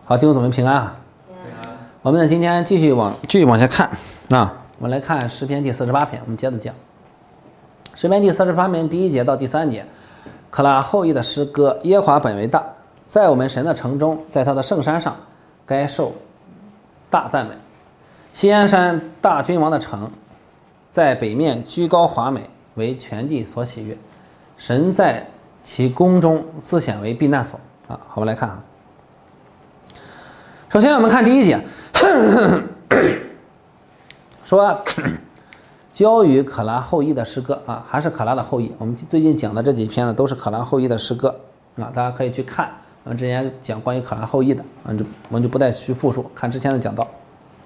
好，弟兄姊妹平安啊！我们呢今天继续往下看啊，我们来看诗篇第48篇，我们接着讲。诗篇第48篇第1节到第3节，可拉后裔的诗歌，耶和华本为大，在我们神的城中，在他的圣山上，该受大赞美。锡安山大君王的城，在北面居高华美，为全地所喜悦。神在其宫中自显为避难所啊。好，我们来看啊。首先我们看第1节，说交与可拉后裔的诗歌啊，还是可拉的后裔。我们最近讲的这几篇呢，都是可拉后裔的诗歌啊，大家可以去看。我们之前讲关于可拉后裔的，我们就不再去复述，看之前的讲道。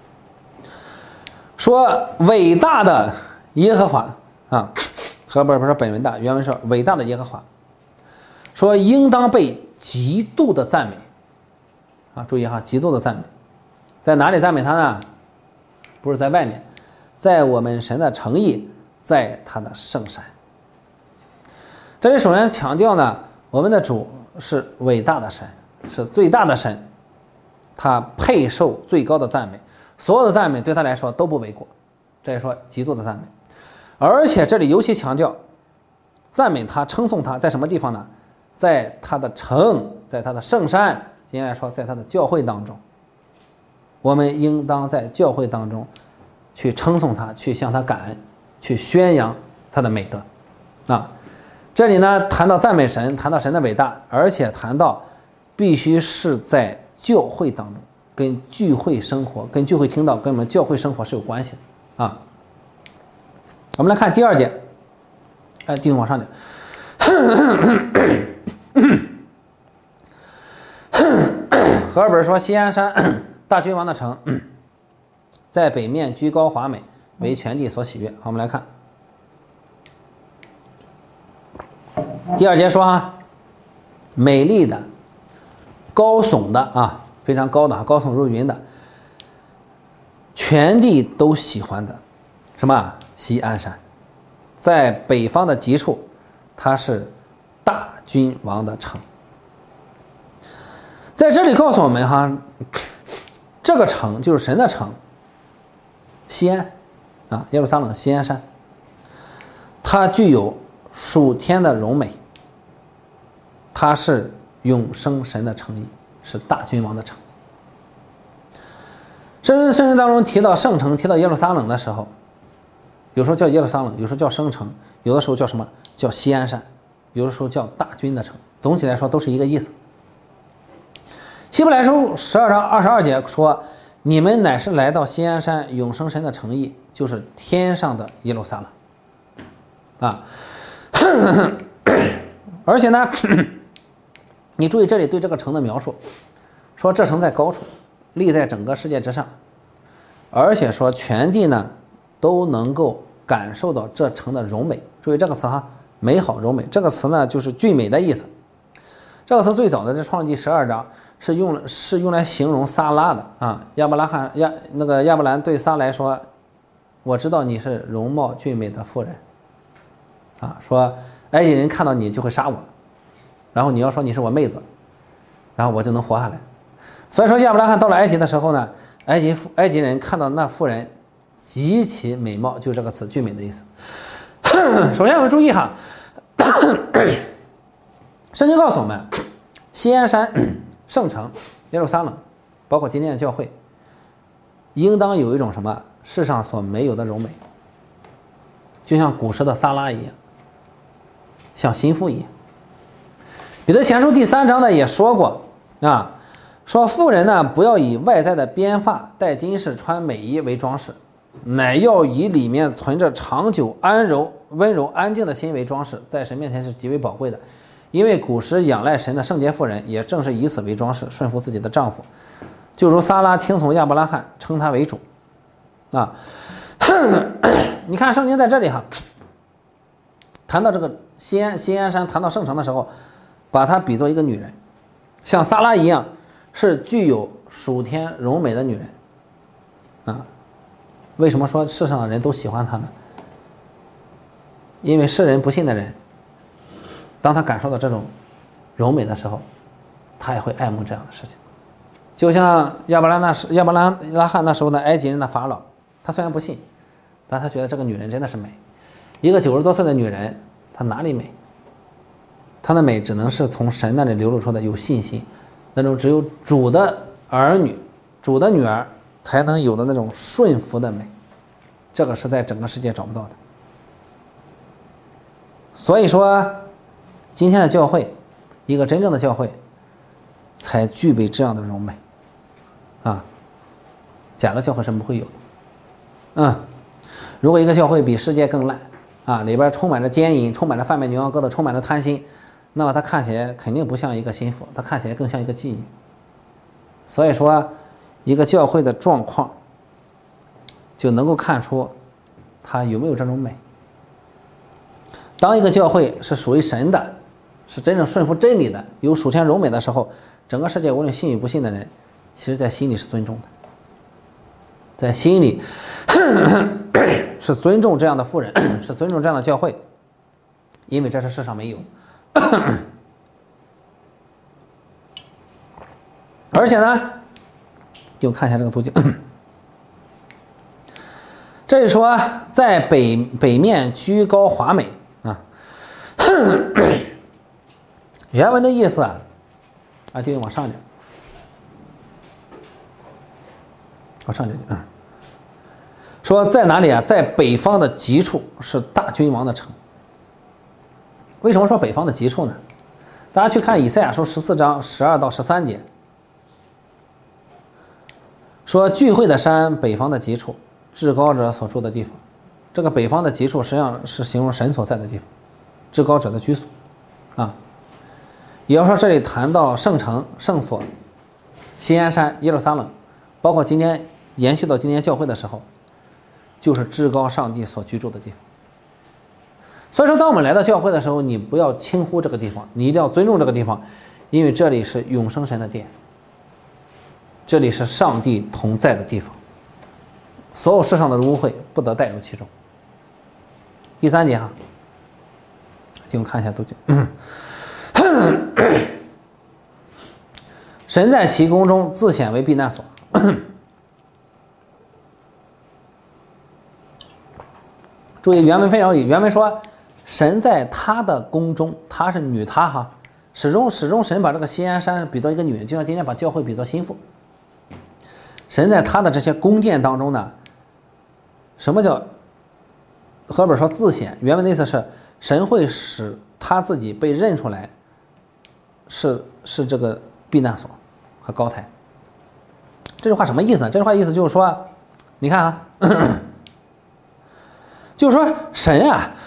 说伟大的耶和华啊，不是本文大，原文是伟大的耶和华，说应当被极度的赞美啊，注意哈，极度的赞美，在哪里赞美他呢？不是在外面，在我们神的诚意，在他的圣山。这里首先强调呢，我们的主是伟大的神，是最大的神，他配受最高的赞美，所有的赞美对他来说都不为过，这也说极度的赞美。而且这里尤其强调赞美他，称颂他，在什么地方呢？在他的城，在他的圣山，今天来说在他的教会当中，我们应当在教会当中去称颂他，去向他感恩，去宣扬他的美德啊。这里呢谈到赞美神，谈到神的伟大，而且谈到必须是在教会当中，跟聚会生活，跟聚会听到，跟我们教会生活是有关系的啊。我们来看第2节，弟兄往上点。和尔本说，锡安山大君王的城，在北面居高华美，为全地所喜悦。好，我们来看第2节说啊，美丽的、高耸的啊，非常高的，高耸入云的，全地都喜欢的什么？锡安山，在北方的极处，它是大君王的城。在这里告诉我们哈，这个城就是神的城，锡安啊，耶路撒冷锡安山，它具有属天的荣美，它是永生神的诚意，是大君王的城。圣经当中提到圣城，提到耶路撒冷的时候，有时候叫耶路撒冷，有时候叫圣城，有的时候叫什么？叫锡安山，有的时候叫大君的城。总体来说都是一个意思。希伯来书12章22节说：“你们乃是来到锡安山永生神的诚意，就是天上的耶路撒冷。”啊，而且呢，你注意这里对这个城的描述，说这城在高处，立在整个世界之上，而且说全地呢都能够感受到这城的荣美。注意这个词哈，美好荣美，这个词呢就是俊美的意思。这个词最早的在创世纪12章是用来形容撒拉的啊。亚伯兰对撒来说：“我知道你是容貌俊美的妇人。”啊，说埃及人看到你就会杀我，然后你要说你是我妹子，然后我就能活下来。所以说亚伯拉罕到了埃及的时候呢，埃及人看到那妇人极其美貌，就这个词俊美的意思。首先我们注意哈，圣经告诉我们，锡安山圣城耶路撒冷，包括今天的教会，应当有一种什么世上所没有的柔美，就像古时的撒拉一样，像心腹一样。彼得前书第3章呢也说过啊，说妇人呢不要以外在的编发、戴金饰、穿美衣为装饰，乃要以里面存着长久温柔安静的心为装饰，在神面前是极为宝贵的。因为古时仰赖神的圣洁妇人，也正是以此为装饰，顺服自己的丈夫，就如撒拉听从亚伯拉罕，称他为主啊。你看圣经在这里哈，谈到这个锡安山，谈到圣城的时候，把它比作一个女人，像撒拉一样，是具有属天荣美的女人啊。为什么说世上的人都喜欢她呢？因为世人不信的人，当他感受到这种柔美的时候，他也会爱慕这样的事情。 就像亚伯拉罕那时候的埃及人的法老，他虽然不信，但他觉得这个女人真的是美。一个90多岁的女人，她哪里美？她的美只能是从神那里流露出的有信心，那种只有主的儿女、主的女儿才能有的那种顺服的美，这个是在整个世界找不到的。所以说，今天的教会，一个真正的教会，才具备这样的荣美，啊，假的教会是不会有的。如果一个教会比世界更烂，啊，里边充满着奸淫，充满着贩卖牛羊羔的，充满着贪心，那么它看起来肯定不像一个心腹，它看起来更像一个妓女。所以说，一个教会的状况，就能够看出它有没有这种美。当一个教会是属于神的，是真正顺服真理的，有属天荣美的时候，整个世界无论信与不信的人，其实在心里是尊重的，在心里是尊重这样的妇人，是尊重这样的教会，因为这是世上没有。而且呢，就看一下这个图景，这是说在北面居高华美啊。原文的意思就往上点，往上点说在哪里啊？在北方的极处是大君王的城。为什么说北方的极处呢？大家去看以赛亚书14章12到13节，说聚会的山，北方的极处，至高者所住的地方。这个北方的极处实际上是形容神所在的地方，至高者的居所啊。也要说这里谈到圣城、圣所、锡安山、耶路撒冷，包括今天延续到今天教会的时候，就是至高上帝所居住的地方。所以说，当我们来到教会的时候，你不要轻忽这个地方，你一定要尊重这个地方，因为这里是永生神的殿，这里是上帝同在的地方，所有世上的污秽不得带入其中。第3节我们看一下都经。神在其宫中自显为避难所。注意原文非常有意义，原文说神在他的宫中，他是女他始终神把这个锡安山比作一个女人，就像今天把教会比作心腹。神在他的这些宫殿当中呢，什么叫和本说自显？原文的意思是神会使他自己被认出来，是这个避难所和高台。这句话什么意思呢？这句话意思就是说，你看就是说神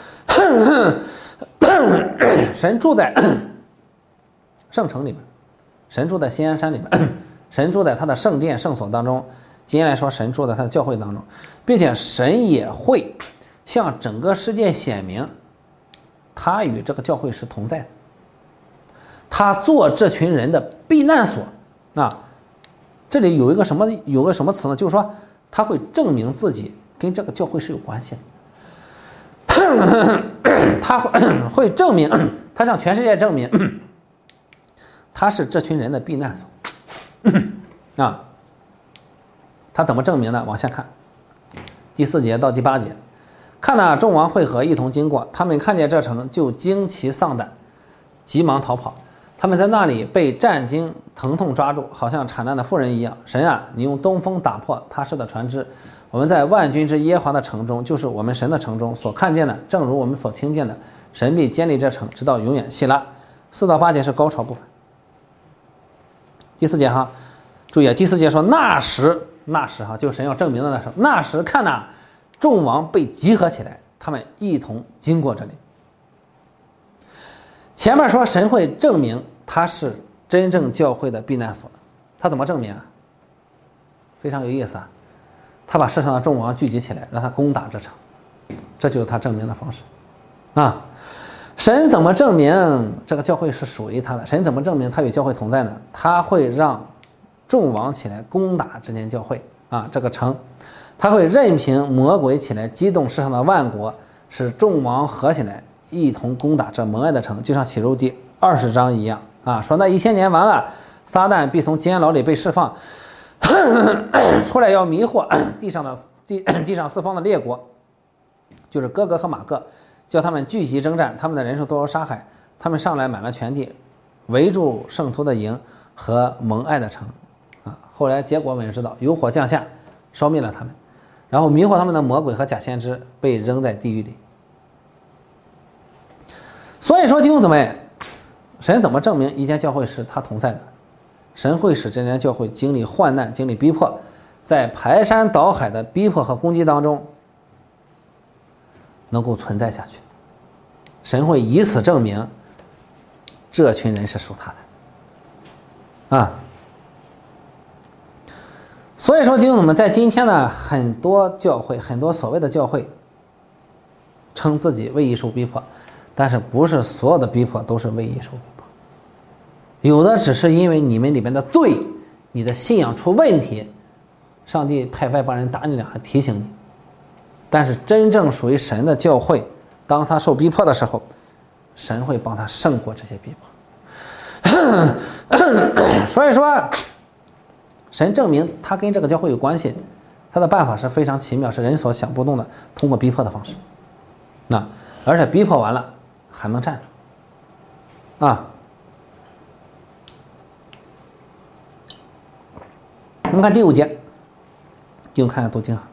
神住在圣城里面，神住在锡安山里面，神住在他的圣殿圣所当中。今天来说，神住在他的教会当中，并且神也会向整个世界显明，他与这个教会是同在的。他做这群人的避难所这里有个什么词呢？就是说他会证明自己跟这个教会是有关系的。他会证明，他向全世界证明，他是这群人的避难所他怎么证明呢？往下看，第4节到第8节，看众王会合一同经过，他们看见这城就惊奇丧胆，急忙逃跑。他们在那里被战惊疼痛抓住，好像产难的妇人一样。神你用东风打破他施的船只。我们在万军之耶和华的城中，就是我们神的城中所看见的，正如我们所听见的，神必坚立这城，直到永远。希拉4到8节是高潮部分。第4节注意第4节说那时就是神要证明的那时候，那时看众王被集合起来，他们一同经过这里。前面说神会证明他是真正教会的避难所，他怎么证明非常有意思他把世上的众王聚集起来，让他攻打这城，这就是他证明的方式神怎么证明这个教会是属于他的？神怎么证明他与教会同在呢？他会让众王起来攻打这间教会这个城，他会任凭魔鬼起来激动世上的万国，使众王合起来一同攻打这蒙爱的城，就像启示录第20章一样说那1000年完了， 撒旦必从监牢里被释放，出来要迷惑地上四方的列国，就是哥哥和马各，叫他们聚集征战，他们的人数多如沙海，他们上来满了全地，围住圣徒的营和蒙爱的城啊。后来结果我们也知道，有火降下，烧灭了他们，然后迷惑他们的魔鬼和假先知被扔在地狱里。所以说弟兄姊妹，神怎么证明一间教会是他同在的？神会使这间教会经历患难，经历逼迫，在排山倒海的逼迫和攻击当中能够存在下去。神会以此证明这群人是属他的啊。所以说弟兄姊妹，在今天呢，很多教会，很多所谓的教会称自己为义受逼迫，但是不是所有的逼迫都是为义受逼迫，有的只是因为你们里面的罪，你的信仰出问题，上帝派外邦人打你两下提醒你。但是真正属于神的教会，当他受逼迫的时候，神会帮他胜过这些逼迫。所以说神证明他跟这个教会有关系，他的办法是非常奇妙，是人所想不动的，通过逼迫的方式而且逼迫完了还能站住啊。我们看第5节，弟兄看看读经。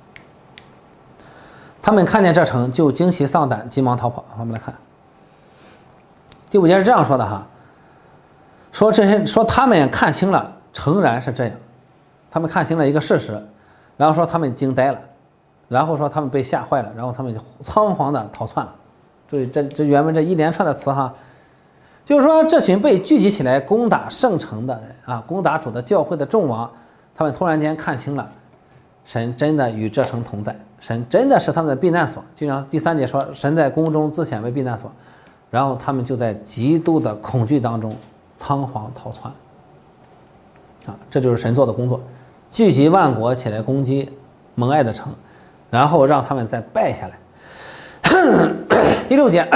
他们看见这城就惊奇丧胆，急忙逃跑。我们来看第5节是这样说的哈，说他们看清了，诚然是这样，他们看清了一个事实，然后说他们惊呆了，然后说他们被吓坏了，然后他们就仓皇的逃窜了。注意这原文这一连串的词哈，就是说这群被聚集起来攻打圣城的人啊，攻打主的教会的众王，他们突然间看清了神真的与这城同在，神真的是他们的避难所，就像第3节说神在宫中自显为避难所，然后他们就在极度的恐惧当中仓皇逃窜啊，这就是神做的工作，聚集万国起来攻击蒙爱的城，然后让他们再败下来。第6节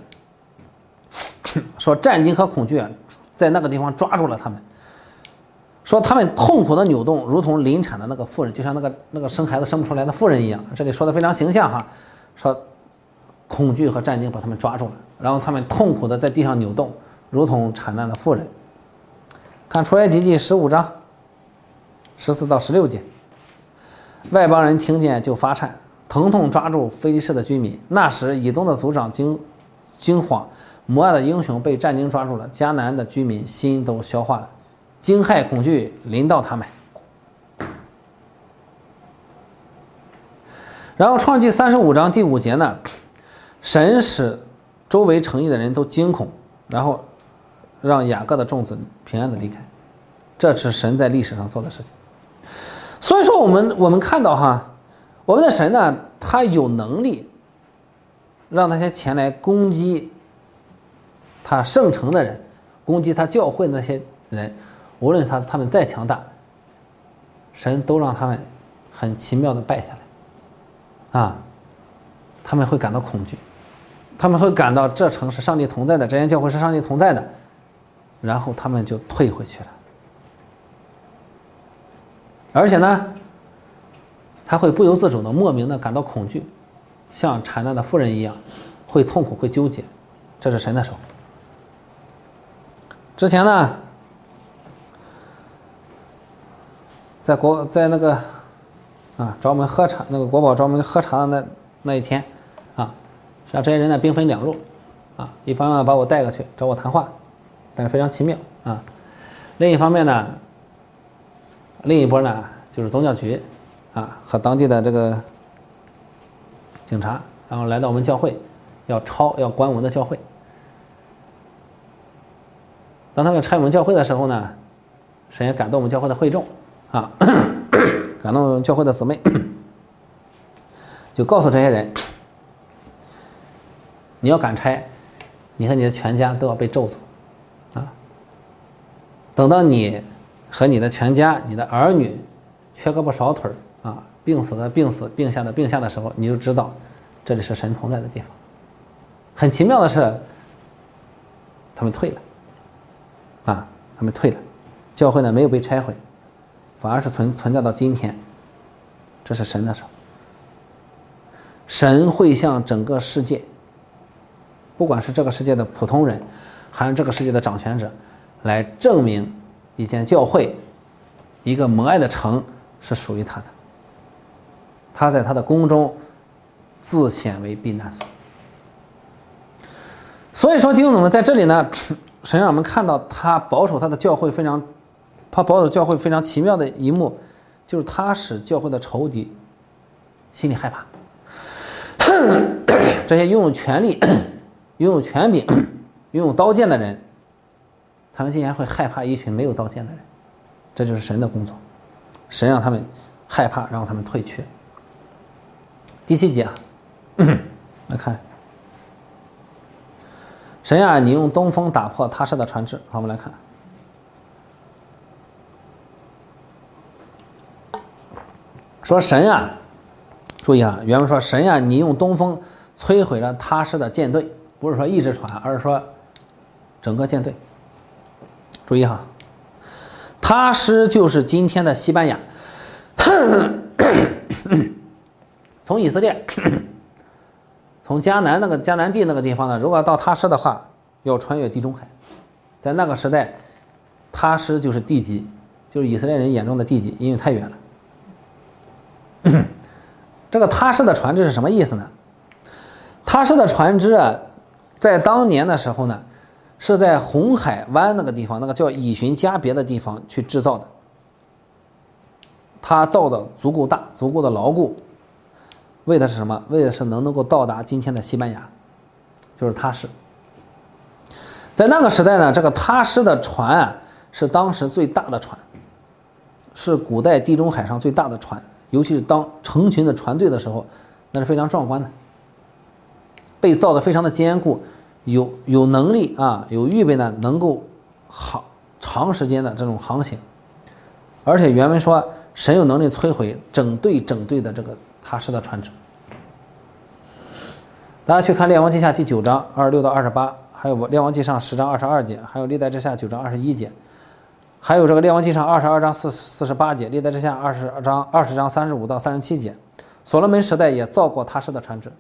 说战惊和恐惧在那个地方抓住了他们，说他们痛苦的扭动如同临产的那个妇人，就像那个生孩子生不出来的妇人一样，这里说的非常形象哈，说恐惧和战惊把他们抓住了，然后他们痛苦的在地上扭动如同产难的妇人。看出埃及记15章14到16节，外邦人听见就发颤，疼痛抓住非利士的居民。那时以东的族长惊慌，摩押的英雄被战惊抓住了，迦南的居民心都消化了，惊骇恐惧临到他们。然后创世记35章第5节呢，神使周围城邑的人都惊恐，然后让雅各的众子平安的离开，这是神在历史上做的事情。所以说我们看到哈，我们的神呢，他有能力让那些前来攻击他圣城的人，攻击他教会的那些人，无论他们再强大，神都让他们很奇妙的败下来啊，他们会感到恐惧，他们会感到这城是上帝同在的，这间教会是上帝同在的，然后他们就退回去了。而且呢，他会不由自主的莫名的感到恐惧，像产难的妇人一样，会痛苦，会纠结，这是神的手。之前呢，在那个找我们喝茶，那个国宝找我们喝茶的那一天啊，实际上这些人呢兵分2路啊，一方面把我带过去找我谈话，但是非常奇妙啊，另一方面呢，另一波呢就是宗教局啊和当地的这个警察，然后来到我们教会，要关我们的教会。当他们拆我们教会的时候呢，神也感动我们教会的会众啊，感动教会的姊妹，就告诉这些人，你要敢拆，你和你的全家都要被咒诅啊！等到你和你的全家、你的儿女缺胳膊少腿啊，病死的病死，病下的病下的时候，你就知道这里是神同在的地方。很奇妙的是，他们退了啊，他们退了。 教会呢没有被拆毁，反而是存在到今天，这是神的手。神会向整个世界，不管是这个世界的普通人，还是这个世界的掌权者，来证明一间教会，一个蒙爱的城是属于他的。他在他的宫中自显为避难所。所以说弟兄姊妹，在这里呢，神让我们看到他保守他的教会非常，他保守教会非常奇妙的一幕，就是他使教会的仇敌心里害怕。这些拥有权力、拥有权柄、拥有刀剑的人，他们竟然会害怕一群没有刀剑的人，这就是神的工作。神让他们害怕，让他们退却。第7节啊，来看，神啊，你用东风打破他施的船只。好，我们来看，说神啊，注意啊，原文说神啊，你用东风摧毁了他施的舰队，不是说一只船，而是说整个舰队。注意哈，他施就是今天的西班牙。从以色列，从迦南地那个地方呢，如果要到他施的话，要穿越地中海。在那个时代，他施就是地级，就是以色列人眼中的地级，因为太远了。这个他施的船只是什么意思呢？他施的船只啊，在当年的时候呢，是在红海湾那个地方，那个叫以寻加别的地方去制造的。它造的足够大，足够的牢固，为的是什么？为的是能够到达今天的西班牙，就是他施。在那个时代呢，这个他施的船啊，是当时最大的船，是古代地中海上最大的船，尤其是当成群的船队的时候，那是非常壮观的，被造的非常的坚固，有能力啊，有预备呢，能够长时间的这种航行。而且原文说，神有能力摧毁整队的这个他施的船只。大家去看列王记下第9章26到28，还有列王记上10章22节，还有历代志下9章21节，还有这个列王记上22章48节，历代志下20章35到37节。所罗门时代也造过他施的船只，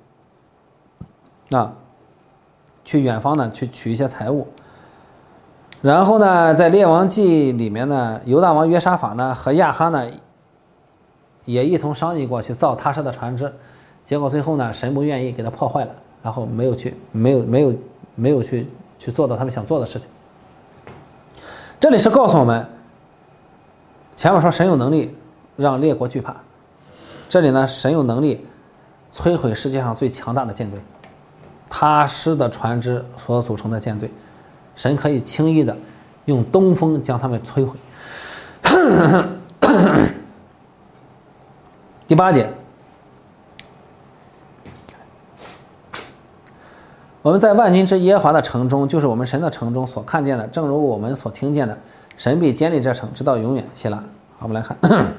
去远方呢去取一些财物。然后呢，在列王记里面呢，犹大王约沙法呢和亚哈呢也一同商议过去造他施的船只，结果最后呢，神不愿意，给他破坏了，然后没有去做到他们想做的事情。这里是告诉我们，前面说神有能力让列国惧怕，这里呢，神有能力摧毁世界上最强大的舰队，他施的船只所组成的舰队，神可以轻易的用东风将他们摧毁。第8节，我们在万军之耶和华的城中，就是我们神的城中所看见的，正如我们所听见的，神必坚立这城，直到永远。希腊，好，我们来看，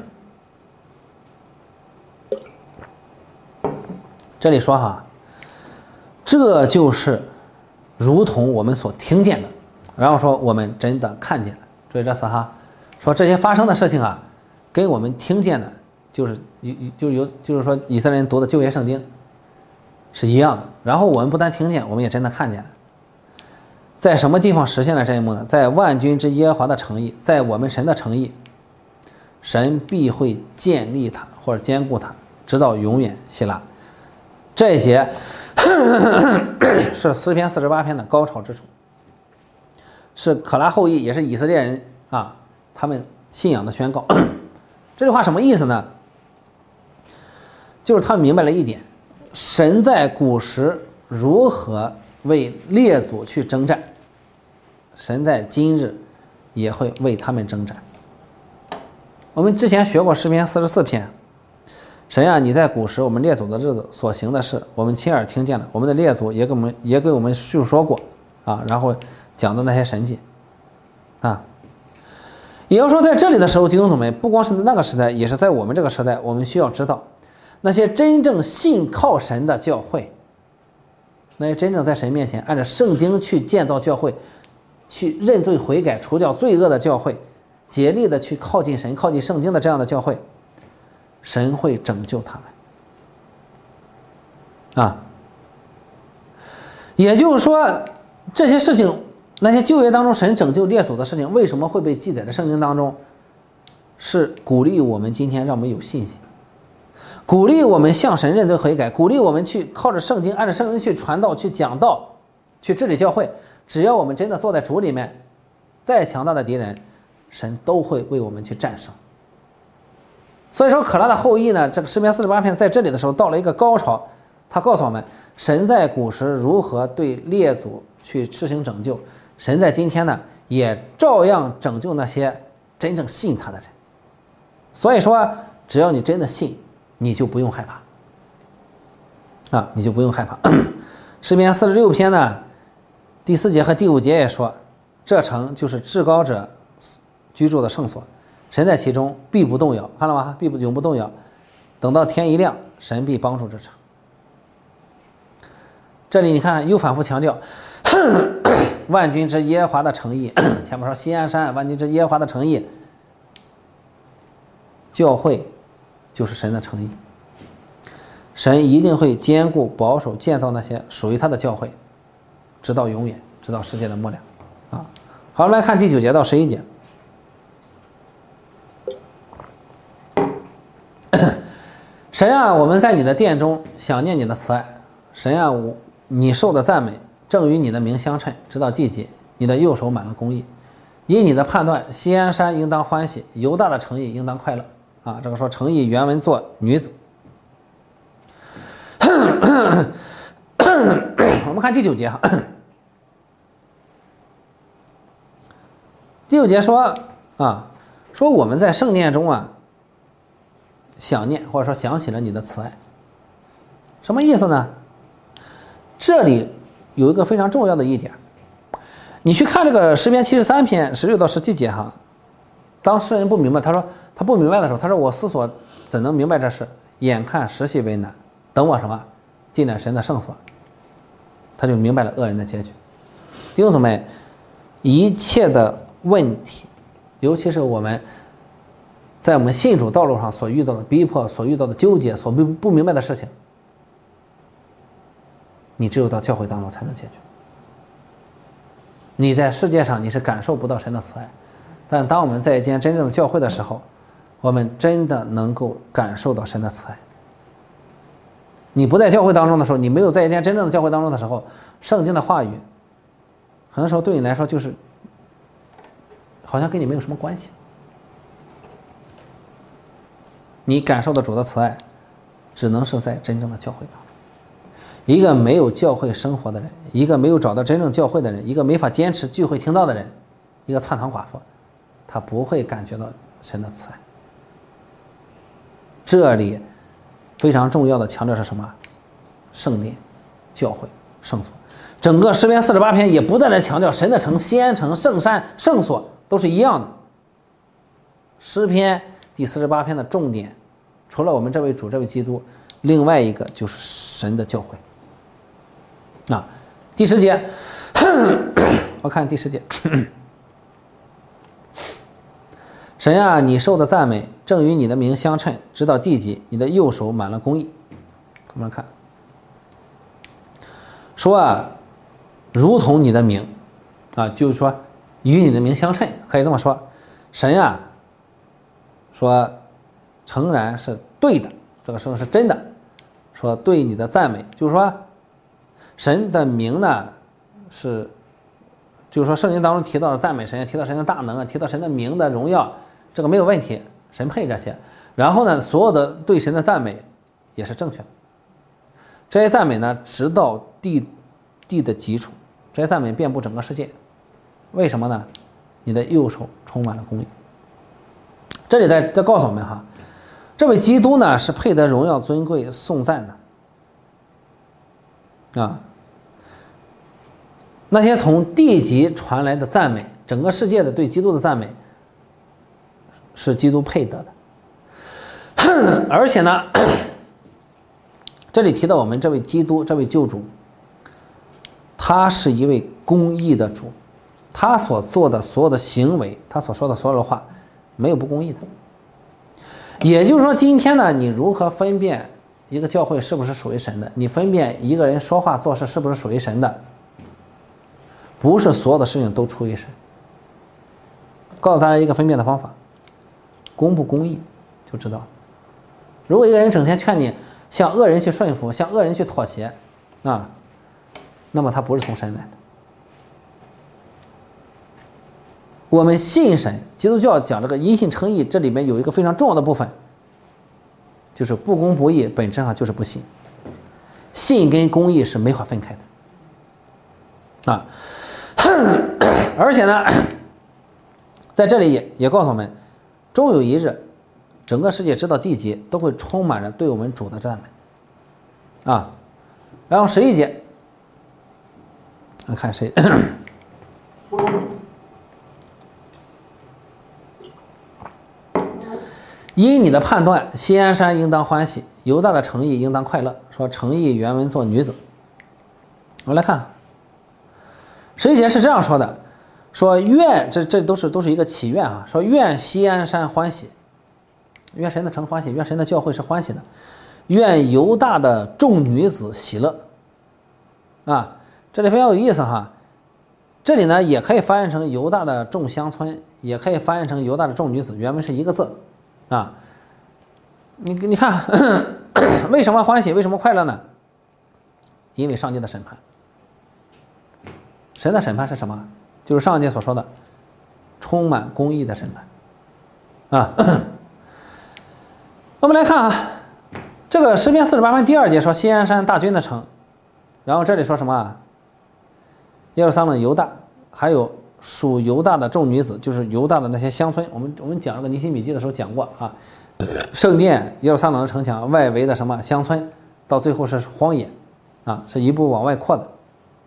这里说哈，这就是如同我们所听见的，然后说我们真的看见了。注意这词哈，说这些发生的事情啊，跟我们听见的，就是说以色列人读的旧约圣经是一样的。然后我们不但听见，我们也真的看见了。在什么地方实现了这一幕呢？在万军之耶和华的诚意，在我们神的诚意，神必会建立它或者坚固它，直到永远。希腊，这一节是诗篇48篇的高潮之处，是可拉后裔，也是以色列人啊，他们信仰的宣告。这句话什么意思呢？就是他们明白了一点，神在古时如何为列祖去征战，神在今日也会为他们征战。我们之前学过诗篇44篇，神啊，你在古时我们列祖的日子所行的事，我们亲耳听见了，我们的列祖也给我们述说过啊，然后讲的那些神迹啊。也要说在这里的时候，弟兄姊妹，不光是那个时代，也是在我们这个时代，我们需要知道，那些真正信靠神的教会，那些真正在神面前按照圣经去建造教会，去认罪悔改除掉罪恶的教会， 竭力的去靠近神、靠近圣经的这样的教会，神会拯救他们。也就是说，这些事情，那些旧约当中神拯救列祖的事情，为什么会被记载在圣经当中？是鼓励我们今天让我们有信心，鼓励我们向神认罪悔改，鼓励我们去靠着圣经，按照圣经去传道、去讲道、去治理教会。只要我们真的坐在主里面，再强大的敌人，神都会为我们去战胜。所以说可拉的后裔呢，这个诗篇48篇在这里的时候到了一个高潮，他告诉我们神在古时如何对列祖去施行拯救，神在今天呢也照样拯救那些真正信他的人。所以说只要你真的信，你就不用害怕你就不用害怕。诗篇46篇呢第4节和第5节也说，这城就是至高者居住的圣所，神在其中必不动摇，看了吗？永不动摇，等到天一亮，神必帮助这城。这里你看又反复强调万军之耶和华的诚意，前面说锡安山万军之耶和华的诚意，教会就是神的诚意，神一定会坚固保守建造那些属于他的教会，直到永远，直到世界的末了。好，我们来看第9节到11节。神啊，我们在你的殿中想念你的慈爱。神啊，你受的赞美正与你的名相称，直到地极。你的右手满了公义，因你的判断，锡安山应当欢喜，犹大的诚意应当快乐。这个说诚意原文作女子。我们看第9节第9节说说我们在圣殿中想念或者说想起了你的慈爱，什么意思呢？这里有一个非常重要的一点，你去看这个诗篇73篇16到17节当诗人不明白，他说他不明白的时候，他说我思索怎能明白这事，眼看时系为难，等我什么进了神的圣所，他就明白了恶人的结局。弟兄姊妹，一切的问题，尤其是我们在我们信主道路上所遇到的逼迫，所遇到的纠结，所不明白的事情，你只有到教会当中才能解决。你在世界上你是感受不到神的慈爱，但当我们在一间真正的教会的时候，我们真的能够感受到神的慈爱。你不在教会当中的时候，你没有在一间真正的教会当中的时候，圣经的话语很多时候对你来说就是好像跟你没有什么关系。你感受到主的慈爱只能是在真正的教会当中。一个没有教会生活的人，一个没有找到真正教会的人，一个没法坚持聚会听到的人，一个窜堂寡妇，他不会感觉到神的慈爱。这里非常重要的强调是什么？圣殿、教会、圣所。整个诗篇48篇也不断的强调神的城、锡安城、圣山、圣所都是一样的。诗篇第48篇的重点，除了我们这位主、这位基督，另外一个就是神的教会。第10节，我看第10节。神啊，你受的赞美正与你的名相称，直到地极，你的右手满了公义。我们看说如同你的名就是说与你的名相称，可以这么说。神啊，说诚然是对的，这个说是真的，说对你的赞美，就是说神的名呢是，就是说圣经当中提到的赞美神，提到神的大能提到神的名的荣耀，这个没有问题，神配这些。然后呢，所有的对神的赞美也是正确的。这些赞美呢，直到地的基础，这些赞美遍布整个世界。为什么呢？你的右手充满了公义。这里在告诉我们这位基督呢是配得荣耀尊贵颂赞的那些从地极传来的赞美，整个世界的对基督的赞美是基督配得的。而且呢，这里提到我们这位基督，这位救主，他是一位公义的主，他所做的所有的行为，他所说的所有的话， 没有不公义的。也就是说，今天呢，你如何分辨一个教会是不是属于神的？你分辨一个人说话做事是不是属于神的？不是所有的事情都出于神。告诉大家一个分辨的方法，公不公义就知道了。如果一个人整天劝你向恶人去顺服，向恶人去妥协啊，那么他不是从神来的。我们信神，基督教讲这个因信称义，这里面有一个非常重要的部分，就是不公不义本质上就是不信，信跟公义是没法分开的啊。而且呢，在这里也告诉我们，终有一日，整个世界直到地极都会充满着对我们主的赞美啊。然后11节，看谁？因你的判断，锡安山应当欢喜，犹大的诚意应当快乐。说诚意原文做女子。我们来看11节是这样说的，说愿这都是一个祈愿啊，说愿锡安山欢喜，愿神的城欢喜，愿神的教会是欢喜的，愿犹大的众女子喜乐啊。这里非常有意思哈，这里呢也可以翻译成犹大的众乡村，也可以翻译成犹大的众女子，原文是一个字啊。你看为什么欢喜，为什么快乐呢？因为上帝的审判。神的审判是什么？就是上帝所说的充满公义的审判啊。我们来看啊，这个诗篇48篇第2节说锡安山大军的城，然后这里说什么？耶路撒冷犹大，还有属犹大的众女子，就是犹大的那些乡村。我们讲这个尼希米记的时候讲过啊，圣殿、耶路撒冷的城墙外围的什么乡村，到最后是荒野啊，是一步往外扩的。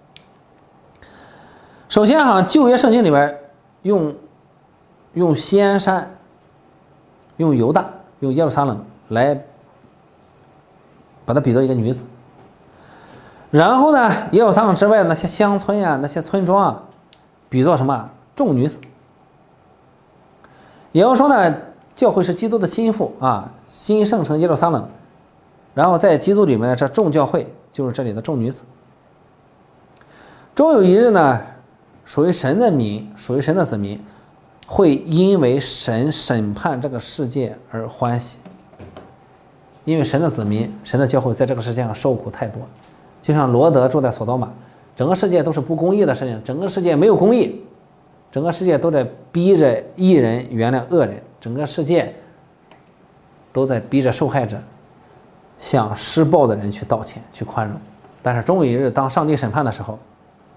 首先哈，旧约圣经里边用锡安山、用犹大、用耶路撒冷来把它比作一个女子。然后呢，耶路撒冷之外的那些乡村呀、那些村庄啊，比作什么众女子。也就是说呢，教会是基督的心腹啊，新圣城耶路撒冷，然后在基督里面的这众教会就是这里的众女子。终有一日呢，属于神的民，属于神的子民，会因为神审判这个世界而欢喜。因为神的子民，神的教会在这个世界上受苦太多，就像罗德住在索多玛，整个世界都是不公义的事情，整个世界没有公义，整个世界都在逼着义人原谅恶人，整个世界都在逼着受害者向施暴的人去道歉去宽容。但是终有一日，当上帝审判的时候，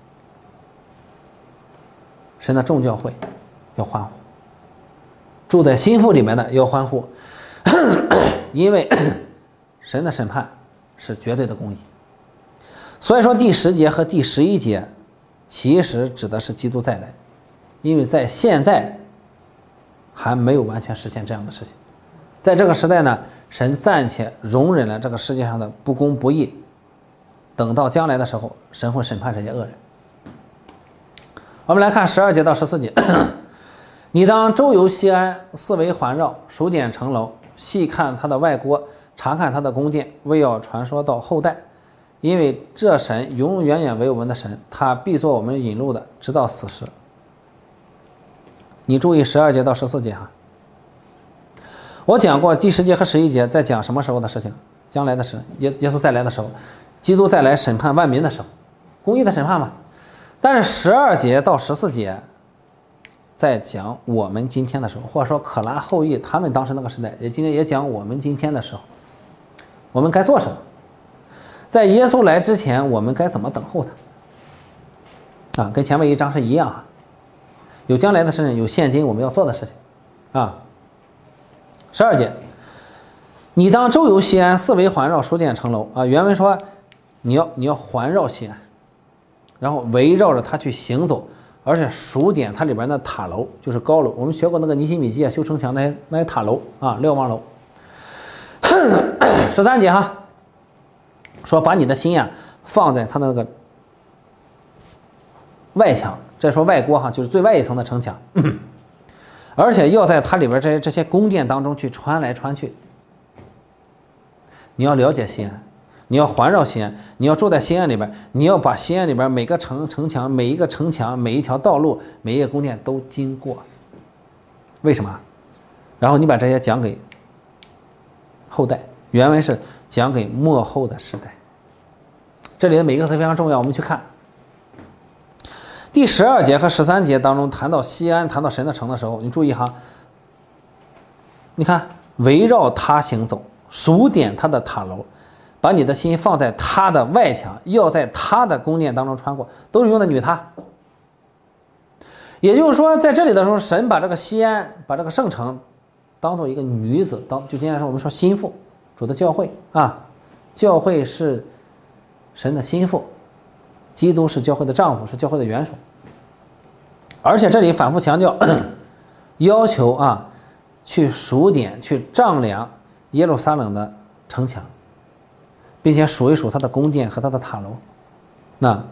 神的众教会要欢呼，住在心腹里面的要欢呼，因为神的审判是绝对的公义。所以说第10节和第11节其实指的是基督再来，因为在现在还没有完全实现这样的事情。在这个时代呢，神暂且容忍了这个世界上的不公不义，等到将来的时候，神会审判这些恶人。我们来看12节到14节，你当周游西安，四围环绕，数点城楼，细看他的外郭，查看他的宫殿，为要传说到后代。因为这神永永远远为我们的神，他必做我们引路的，直到死时。你注意12节到14节哈，我讲过第10节和11节在讲什么时候的事情？将来的事，耶稣再来的时候，基督再来审判万民的时候，公义的审判嘛。但是12节到14节在讲我们今天的时候，或者说可拉后裔他们当时那个时代，今天也讲我们今天的时候，我们该做什么？在耶稣来之前，我们该怎么等候他？啊，跟前面一章是一样啊，有将来的事情，有现今我们要做的事情啊。12节，你当周游西安，四围环绕，数点城楼啊。原文说你要环绕西安，然后围绕着它去行走，而且数点它里边的塔楼，就是高楼。我们学过那个尼希米记修城墙那些塔楼啊，瞭望楼。13节哈，说把你的心呀放在它的那个外墙，这说外郭哈，就是最外一层的城墙。 而且要在它里边这些宫殿当中去穿来穿去。你要了解西安，你要环绕西安，你要住在西安里边，你要把西安里边每个城墙、每一个城墙、每一条道路、每一个宫殿都经过。为什么？然后你把这些讲给后代，原文是讲给末后的时代。这里的每一个词非常重要，我们去看第12节和13节当中谈到西安，谈到神的城的时候，你注意哈，你看围绕他行走，数点他的塔楼，把你的心放在他的外墙，要在他的宫殿当中穿过，都是用的女他。也就是说，在这里的时候，神把这个西安，把这个圣城当做一个女子，就今天来说，我们说心腹，主的教会啊，教会是神的心腹，基督是教会的丈夫，是教会的元首。而且这里反复强调，要求啊，去数点、去丈量耶路撒冷的城墙，并且数一数它的宫殿和它的塔楼。那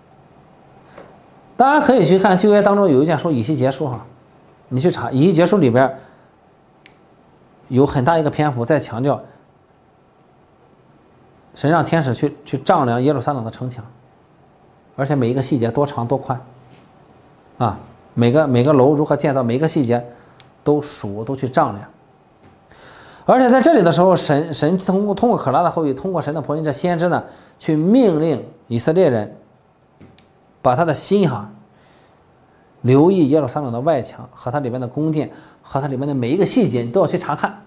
大家可以去看旧约当中有一卷书以西结书哈，你去查以西结书里边有很大一个篇幅在强调神让天使去丈量耶路撒冷的城墙，而且每一个细节多长多宽啊，每个楼如何建造，每一个细节都数都去丈量。而且在这里的时候，神通过可拉的后裔，通过神的仆人这先知呢，去命令以色列人把他的心留意耶路撒冷的外墙和它里面的宫殿和它里面的每一个细节，你都要去查看。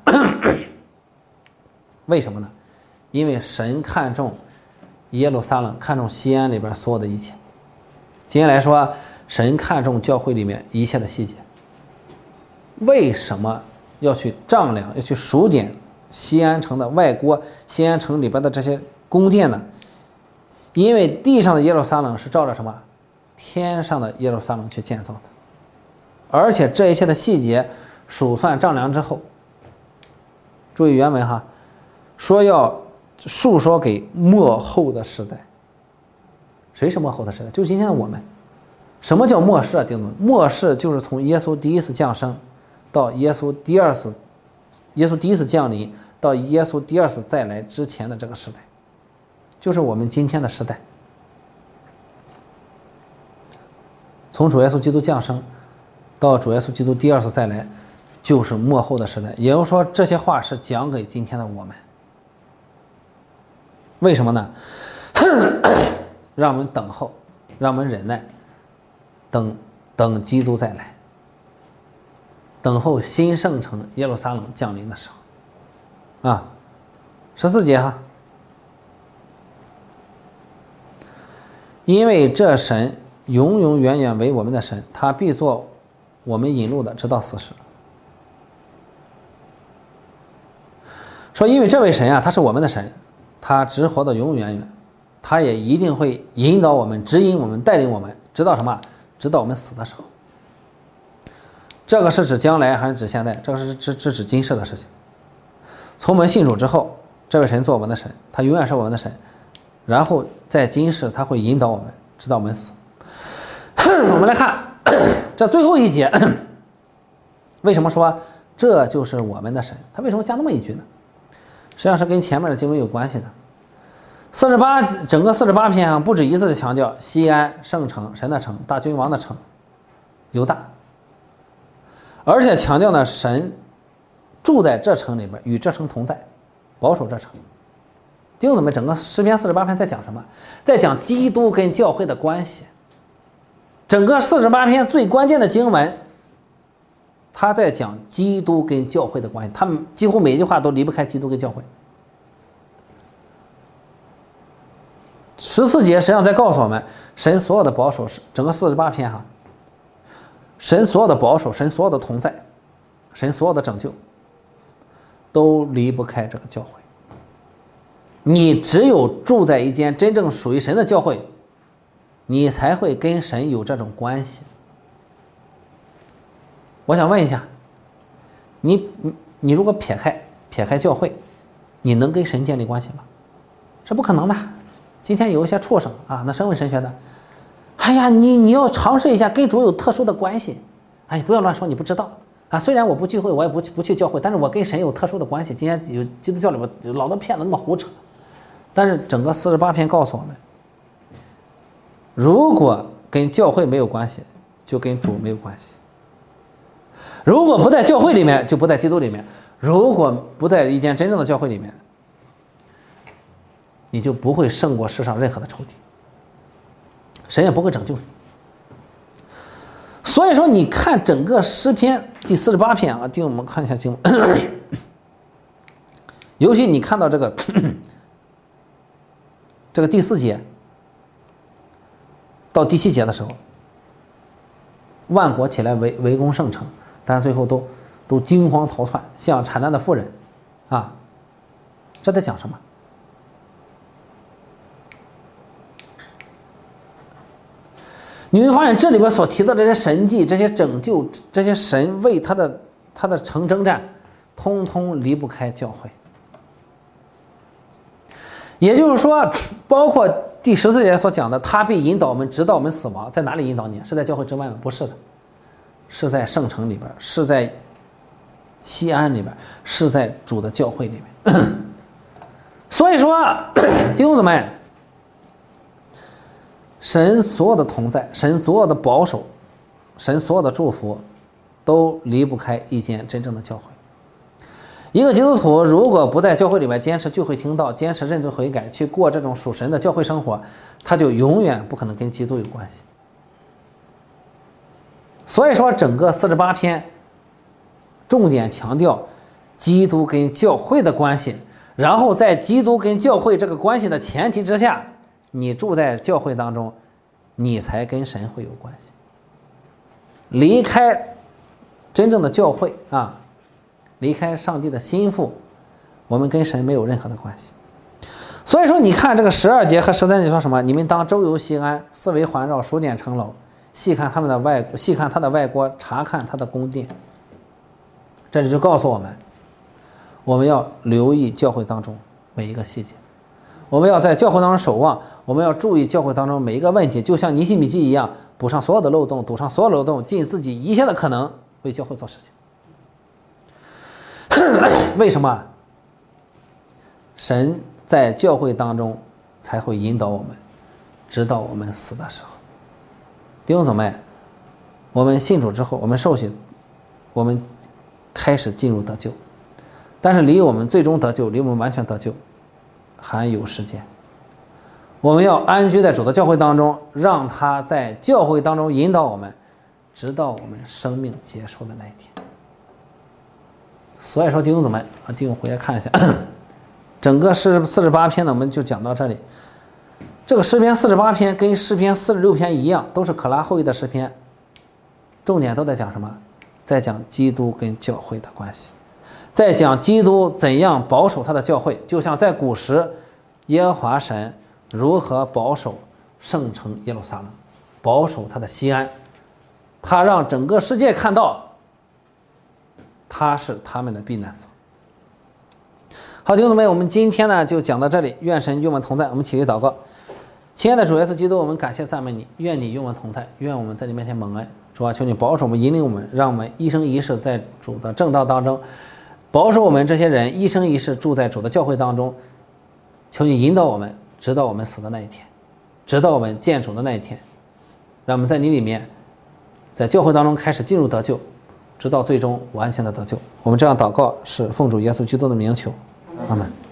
为什么呢？因为神看重耶路撒冷，看重西安里边所有的一切。今天来说，神看重教会里面一切的细节。为什么要去丈量，要去数点西安城的外郭，西安城里边的这些宫殿呢？因为地上的耶路撒冷是照着什么？天上的耶路撒冷去建造的。而且这一切的细节数算丈量之后，注意原文哈，说要述说给末后的时代。谁是末后的时代？就是今天的我们。什么叫末世啊？弟兄们，末世就是从耶稣第一次降生到耶稣第一次降临到耶稣第二次再来之前的这个时代，就是我们今天的时代。从主耶稣基督降生到主耶稣基督第二次再来，就是末后的时代。也就是说，这些话是讲给今天的我们。为什么呢？让我们等候，让我们忍耐，等基督再来，等候新圣城耶路撒冷降临的时候啊。14节哈，因为这神永永远远为我们的神，他必做我们引路的，直到死时。说因为这位神啊，他是我们的神，他只活到永永远远，他也一定会引导我们、指引我们、带领我们，直到什么？直到我们死的时候。这个是指将来还是指现在？这个是指今世的事情。从我们信主之后，这位神做我们的神，他永远是我们的神，然后在今世他会引导我们，直到我们死。我们来看这最后一节，为什么说这就是我们的神？他为什么加那么一句呢？实际上是跟前面的经文有关系的。整个48篇上不止一次的强调西安圣城、神的城、大君王的城犹大，而且强调呢神住在这城里边，与这城同在，保守这城。弟兄姊妹，整个诗篇48篇在讲什么？在讲基督跟教会的关系。整个48篇最关键的经文，他在讲基督跟教会的关系，他们几乎每一句话都离不开基督跟教会。14节实际上在告诉我们，神所有的保守是整个48篇哈，神所有的保守，神所有的同在，神所有的拯救，都离不开这个教会。你只有住在一间真正属于神的教会，你才会跟神有这种关系。我想问一下，你如果撇开教会，你能跟神建立关系吗？是不可能的。今天有一些畜生啊，那身为神学的，哎呀，你要尝试一下跟主有特殊的关系，哎，你不要乱说，你不知道， 啊，虽然我不聚会，我也不去教会，但是我跟神有特殊的关系。今天有基督教里边有老多骗子那么胡扯，但是整个48篇告诉我们，如果跟教会没有关系，就跟主没有关系；如果不在教会里面，就不在基督里面；如果不在一间真正的教会里面，你就不会胜过世上任何的仇敌，神也不会拯救你。所以说你看整个诗篇第48篇啊，我们看一下经文尤其你看到这个第4节到第7节的时候，万国起来围攻圣城，但是最后都惊慌逃窜，像产难的妇人啊，这在讲什么？你会发现这里边所提到这些神迹、这些拯救、这些神为他的城征战，通通离不开教会。也就是说，包括第14节所讲的，他必引导我们直到我们死亡，在哪里引导你？是在教会之外吗？不是的，是在圣城里边，是在西安里边，是在主的教会里面。所以说，弟兄姊妹，神所有的同在，神所有的保守，神所有的祝福，都离不开一间真正的教会。一个基督徒如果不在教会里面坚持聚会听道，坚持认罪悔改，去过这种属神的教会生活，他就永远不可能跟基督有关系。所以说整个48篇重点强调基督跟教会的关系，然后在基督跟教会这个关系的前提之下，你住在教会当中，你才跟神会有关系。离开真正的教会啊，离开上帝的心腹，我们跟神没有任何的关系。所以说你看这个12节和13节说什么？你们当周游西安，四围环绕，数点城楼，细看他的外郭，查看他的宫殿。这里就告诉我们，我们要留意教会当中每一个细节，我们要在教会当中守望，我们要注意教会当中每一个问题，就像尼希米记一样，补上所有的漏洞，堵上所有的漏洞，尽自己一切的可能为教会做事情。为什么？神在教会当中才会引导我们，直到我们死的时候。弟兄姊妹，我们信主之后，我们受洗，我们开始进入得救，但是离我们最终得救，离我们完全得救还有时间。我们要安居在主的教会当中，让他在教会当中引导我们，直到我们生命结束的那一天。所以说弟兄姊妹啊，弟兄回来看一下整个48篇呢，我们就讲到这里。这个诗篇48篇跟诗篇46篇一样，都是可拉后裔的诗篇，重点都在讲什么？在讲基督跟教会的关系，在讲基督怎样保守他的教会，就像在古时耶和华神如何保守圣城耶路撒冷，保守他的西安，他让整个世界看到他是他们的避难所。好，弟兄姊妹，我们今天呢就讲到这里，愿神与我们同在。我们起立祷告。亲爱的主耶稣基督，我们感谢赞美你，愿你与我们同在，愿我们在你面前蒙恩。主啊，求你保守我们，引领我们，让我们一生一世在主的正道当中，保守我们这些人一生一世住在主的教会当中。求你引导我们，直到我们死的那一天，直到我们见主的那一天，让我们在你里面，在教会当中开始进入得救，直到最终完全的得救。我们这样祷告是奉主耶稣基督的名求，阿们。